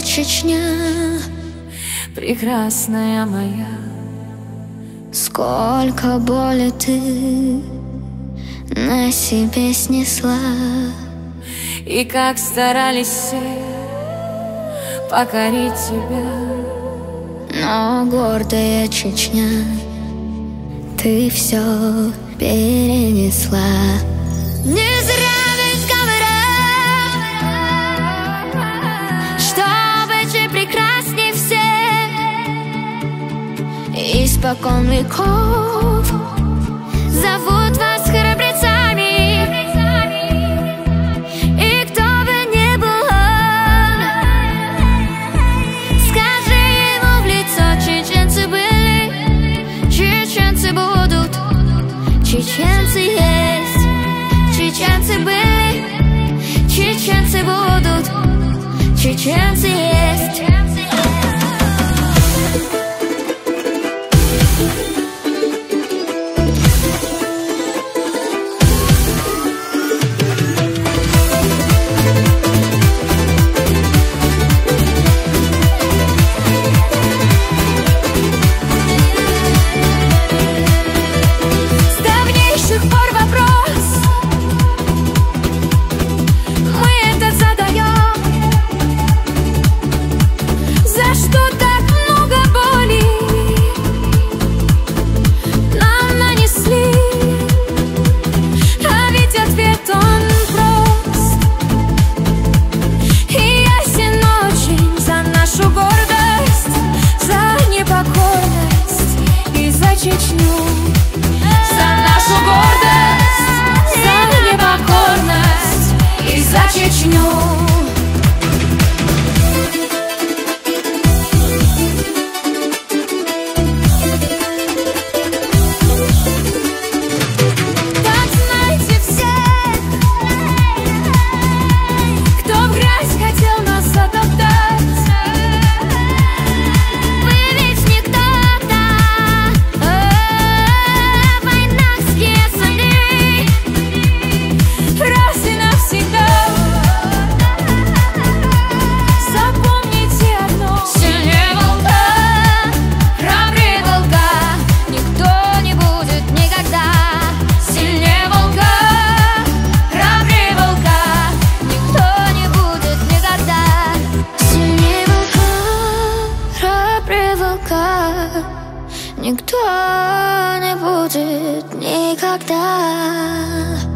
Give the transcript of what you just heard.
Чечня, прекрасная моя. Сколько боли ты на себе снесла, и как старались все покорить тебя. Но гордая Чечня, ты все перенесла. Не зря ведь говорят, что быть прекрасней всех. Испокон веков зовут вас храбрецами, и кто бы ни был он, скажи ему в лицо: чеченцы были, чеченцы будут, чеченцы есть, чеченцы были, чеченцы будут, чеченцы есть. Чечню, за нашу гордость, за непокорность и за Чечню. Никто не будет никогда.